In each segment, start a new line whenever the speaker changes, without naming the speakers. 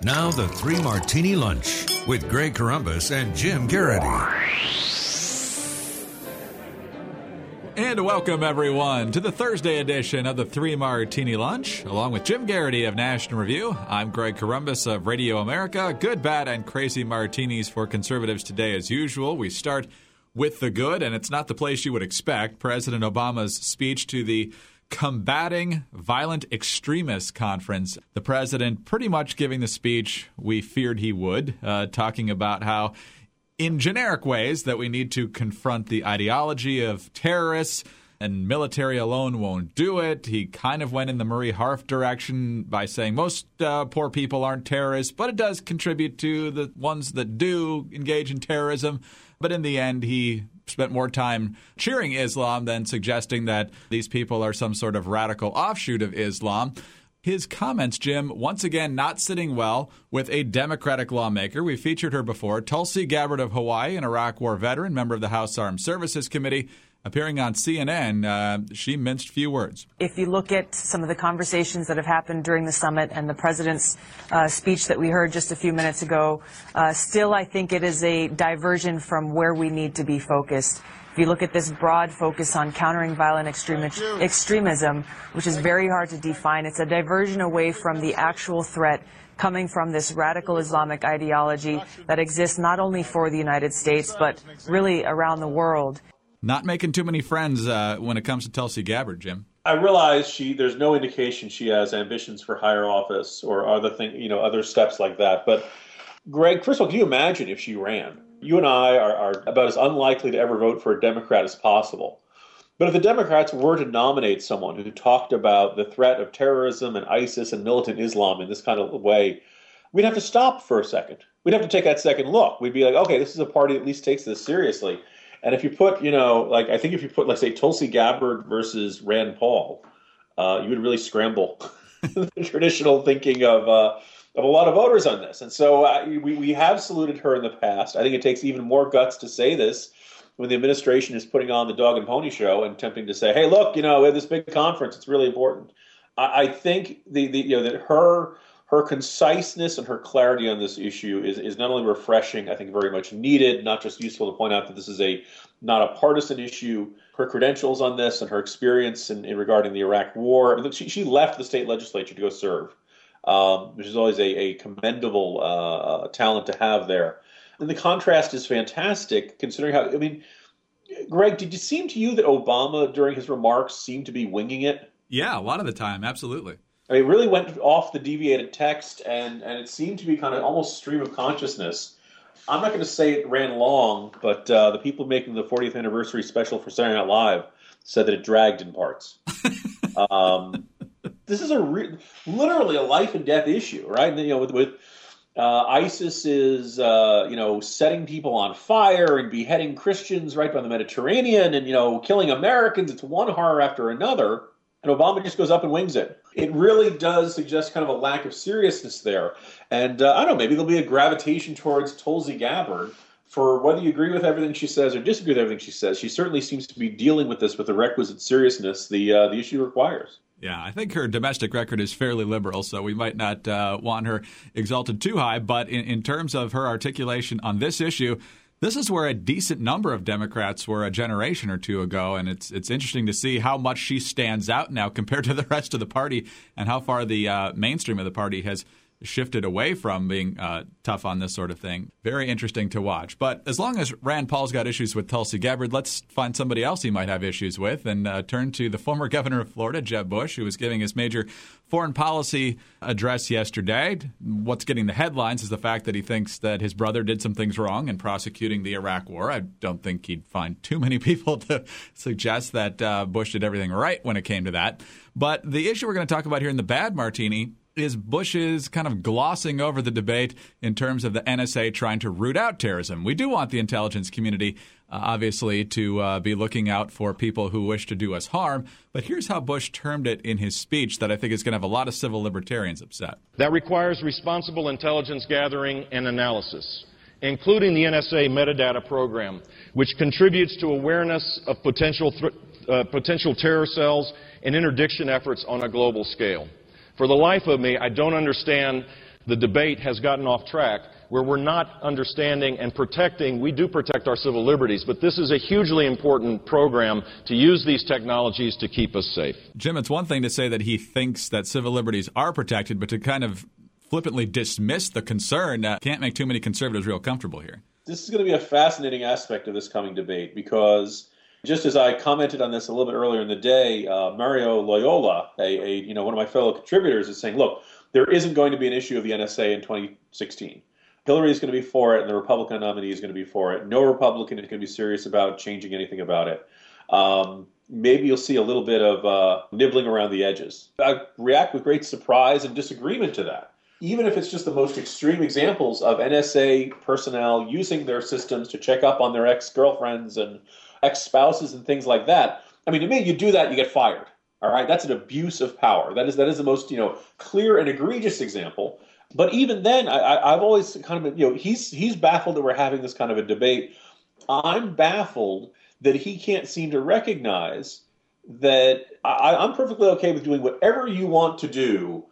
Now the Three Martini Lunch with Greg Corombos and Jim Garrity.
And welcome, everyone, to the Thursday edition of the Three Martini Lunch. Along with Jim Garrity of National Review, I'm Greg Corombos of Radio America. Good, bad, and crazy martinis for conservatives today as usual. We start with the good, and it's not the place you would expect. President Obama's speech to the Combating Violent Extremists Conference. The president pretty much giving the speech we feared he would, talking about how in generic ways that we need to confront the ideology of terrorists, and military alone won't do it. He kind of went in the Murray Harf direction by saying most poor people aren't terrorists, but it does contribute to the ones that do engage in terrorism. But in the end, he spent more time cheering Islam than suggesting that these people are some sort of radical offshoot of Islam. His comments, Jim, once again not sitting well with a Democratic lawmaker. We featured her before, Tulsi Gabbard of Hawaii, an Iraq War veteran, member of the House Armed Services Committee. Appearing on CNN, she minced few words.
If you look at some of the conversations that have happened during the summit and the president's speech that we heard just a few minutes ago, still I think it is a diversion from where we need to be focused. If you look at this broad focus on countering violent extremism, which is very hard to define, it's a diversion away from the actual threat coming from this radical Islamic ideology that exists not only for the United States, but really around the world.
Not making too many friends when it comes to Tulsi Gabbard, Jim.
I realize there's no indication she has ambitions for higher office or other steps like that. But Greg, first of all, can you imagine if she ran? You and I are about as unlikely to ever vote for a Democrat as possible. But if the Democrats were to nominate someone who talked about the threat of terrorism and ISIS and militant Islam in this kind of way, we'd have to stop for a second. We'd have to take that second look. We'd be like, okay, this is a party that at least takes this seriously. And if you put, I think if you put, say, Tulsi Gabbard versus Rand Paul, you would really scramble the traditional thinking of a lot of voters on this. And so we have saluted her in the past. I think it takes even more guts to say this when the administration is putting on the dog and pony show and attempting to say, hey, look, we have this big conference. It's really important. I think that her conciseness and her clarity on this issue is not only refreshing, I think very much needed, not just useful to point out that this is not a partisan issue. Her credentials on this and her experience in regarding the Iraq War. I mean, she left the state legislature to go serve, which is always a commendable talent to have there. And the contrast is fantastic, considering how, Greg, did it seem to you that Obama, during his remarks, seemed to be winging it?
Yeah, a lot of the time, absolutely.
It really went off the deviated text, and it seemed to be kind of almost stream of consciousness. I'm not going to say it ran long, but the people making the 40th anniversary special for Saturday Night Live said that it dragged in parts. This is literally a life and death issue, right? With ISIS is setting people on fire and beheading Christians right by the Mediterranean, and killing Americans. It's one horror after another. And Obama just goes up and wings it. It really does suggest kind of a lack of seriousness there. And I don't know, maybe there'll be a gravitation towards Tulsi Gabbard for whether you agree with everything she says or disagree with everything she says. She certainly seems to be dealing with this with the requisite seriousness the issue requires.
Yeah, I think her domestic record is fairly liberal, so we might not want her exalted too high. But in terms of her articulation on this issue, this is where a decent number of Democrats were a generation or two ago, and it's interesting to see how much she stands out now compared to the rest of the party and how far the mainstream of the party has shifted away from being tough on this sort of thing. Very interesting to watch. But as long as Rand Paul's got issues with Tulsi Gabbard, let's find somebody else he might have issues with and turn to the former governor of Florida, Jeb Bush, who was giving his major foreign policy address yesterday. What's getting the headlines is the fact that he thinks that his brother did some things wrong in prosecuting the Iraq War. I don't think he'd find too many people to suggest that Bush did everything right when it came to that. But the issue we're going to talk about here in the bad martini is Bush's kind of glossing over the debate in terms of the NSA trying to root out terrorism. We do want the intelligence community, obviously, to be looking out for people who wish to do us harm. But here's how Bush termed it in his speech that I think is going to have a lot of civil libertarians upset.
That requires responsible intelligence gathering and analysis, including the NSA metadata program, which contributes to awareness of potential terror cells and interdiction efforts on a global scale. For the life of me, I don't understand the debate has gotten off track where we're not understanding and protecting. We do protect our civil liberties, but this is a hugely important program to use these technologies to keep us safe.
Jim, it's one thing to say that he thinks that civil liberties are protected, but to kind of flippantly dismiss the concern can't make too many conservatives real comfortable here.
This is going to be a fascinating aspect of this coming debate because just as I commented on this a little bit earlier in the day, Mario Loyola, one of my fellow contributors, is saying, look, there isn't going to be an issue of the NSA in 2016. Hillary is going to be for it, and the Republican nominee is going to be for it. No Republican is going to be serious about changing anything about it. Maybe you'll see a little bit of nibbling around the edges. I react with great surprise and disagreement to that. Even if it's just the most extreme examples of NSA personnel using their systems to check up on their ex-girlfriends and ex-spouses and things like that. I mean, to me, you do that, you get fired. All right, that's an abuse of power. That is the most clear and egregious example. But even then, I've always kind of he's baffled that we're having this kind of a debate. I'm baffled that he can't seem to recognize that I'm perfectly okay with doing whatever you want to do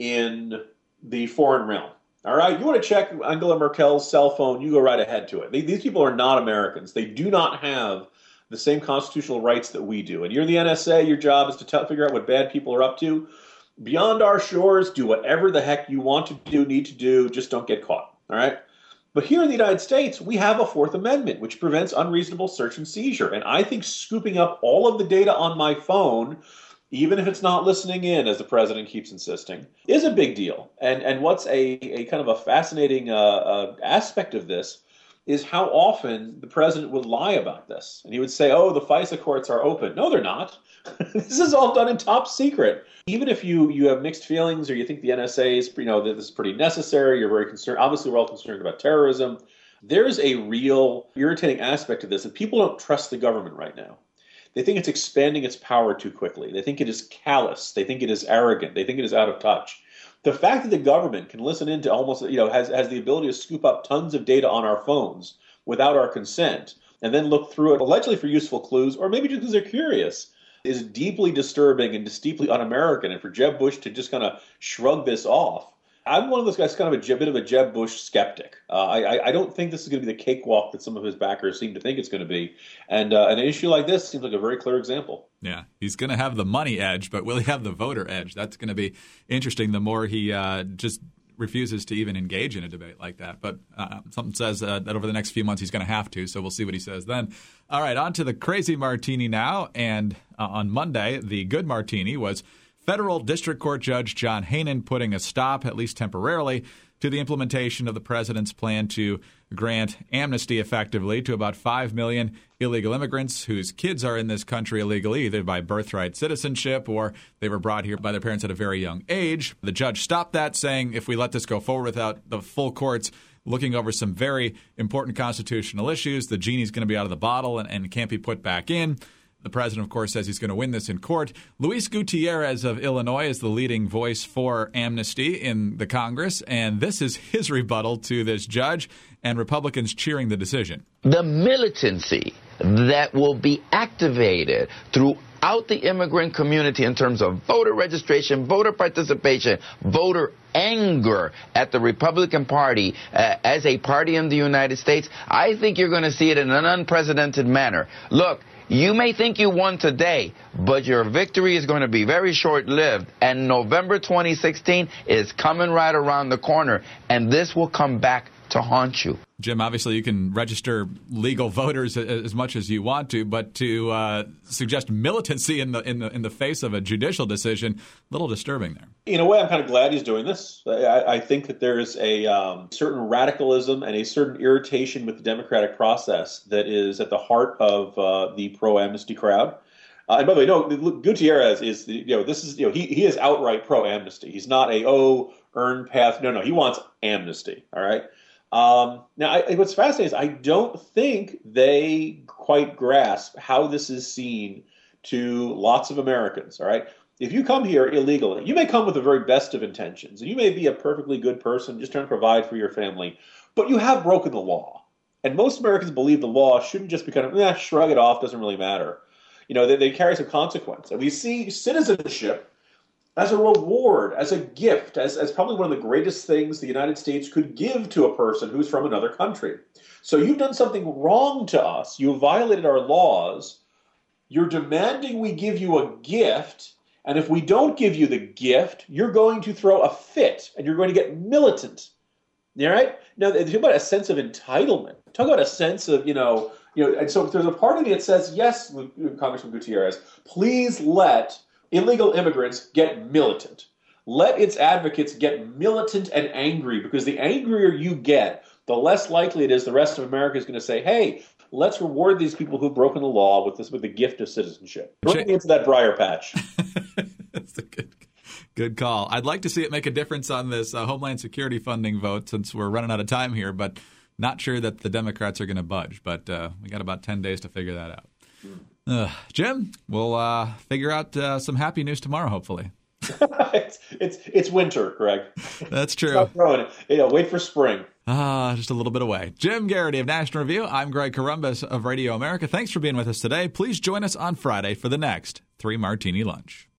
in the foreign realm. All right, you want to check Angela Merkel's cell phone, you go right ahead to it. These people are not Americans. They do not have the same constitutional rights that we do. And you're the NSA, your job is to figure out what bad people are up to. Beyond our shores, do whatever the heck you want to do, need to do, just don't get caught. All right? But here in the United States, we have a Fourth Amendment, which prevents unreasonable search and seizure. And I think scooping up all of the data on my phone, even if it's not listening in, as the president keeps insisting, is a big deal. And what's a kind of a fascinating aspect of this is how often the president would lie about this. And he would say, oh, the FISA courts are open. No, they're not. This is all done in top secret. Even if you have mixed feelings or you think the NSA is, that this is pretty necessary, you're very concerned. Obviously, we're all concerned about terrorism. There's a real irritating aspect of this that people don't trust the government right now. They think it's expanding its power too quickly. They think it is callous. They think it is arrogant. They think it is out of touch. The fact that the government can listen into almost, has the ability to scoop up tons of data on our phones without our consent and then look through it allegedly for useful clues or maybe just because they're curious is deeply disturbing and just deeply un-American. And for Jeb Bush to just kind of shrug this off, I'm one of those guys, kind of a bit of a Jeb Bush skeptic. I don't think this is going to be the cakewalk that some of his backers seem to think it's going to be. And an issue like this seems like a very clear example.
Yeah, he's going to have the money edge, but will he have the voter edge? That's going to be interesting the more he just refuses to even engage in a debate like that. But something says that over the next few months he's going to have to, so we'll see what he says then. All right, on to the crazy martini now. And on Monday, the good martini was Federal District Court Judge John Hainan putting a stop, at least temporarily, to the implementation of the president's plan to grant amnesty effectively to about 5 million illegal immigrants whose kids are in this country illegally, either by birthright citizenship or they were brought here by their parents at a very young age. The judge stopped that, saying if we let this go forward without the full courts looking over some very important constitutional issues, the genie's going to be out of the bottle and can't be put back in. The president, of course, says he's going to win this in court. Luis Gutierrez of Illinois is the leading voice for amnesty in the Congress, and this is his rebuttal to this judge and Republicans cheering the decision.
The militancy that will be activated throughout the immigrant community in terms of voter registration, voter participation, voter anger at the Republican Party as a party in the United States, I think you're going to see it in an unprecedented manner. Look, you may think you won today, but your victory is going to be very short-lived, and November 2016 is coming right around the corner, and this will come back to haunt you.
Jim, obviously you can register legal voters as much as you want to, but to suggest militancy in the face of a judicial decision, a little disturbing there.
In a way, I'm kind of glad he's doing this. I think that there is a certain radicalism and a certain irritation with the democratic process that is at the heart of the pro-amnesty crowd. And by the way, no, Gutierrez is he is outright pro-amnesty. He's not earned path. No, he wants amnesty. All right. Now, what's fascinating is I don't think they quite grasp how this is seen to lots of Americans. All right. If you come here illegally, you may come with the very best of intentions, and you may be a perfectly good person just trying to provide for your family, but you have broken the law. And most Americans believe the law shouldn't just be kind of, shrug it off, doesn't really matter. They carry some consequence. And we see citizenship as a reward, as a gift, as probably one of the greatest things the United States could give to a person who's from another country. So you've done something wrong to us. You violated our laws. You're demanding we give you a gift. And if we don't give you the gift, you're going to throw a fit and you're going to get militant. All right? Now, talk about a sense of entitlement. Talk about a sense of, and so there's a part of me that says, yes, Congressman Gutierrez, please let illegal immigrants get militant. Let its advocates get militant and angry, because the angrier you get, the less likely it is the rest of America is going to say, hey, let's reward these people who've broken the law with the gift of citizenship. Bring me into that briar patch.
That's a good call. I'd like to see it make a difference on this Homeland Security funding vote, since we're running out of time here, but not sure that the Democrats are going to budge. But we got about 10 days to figure that out. Jim, we'll figure out some happy news tomorrow, hopefully.
it's winter, Greg.
That's true.
Stop throwing it. Wait for spring.
Just a little bit away. Jim Garrity of National Review. I'm Greg Corombos of Radio America. Thanks for being with us today. Please join us on Friday for the next 3 Martini Lunch.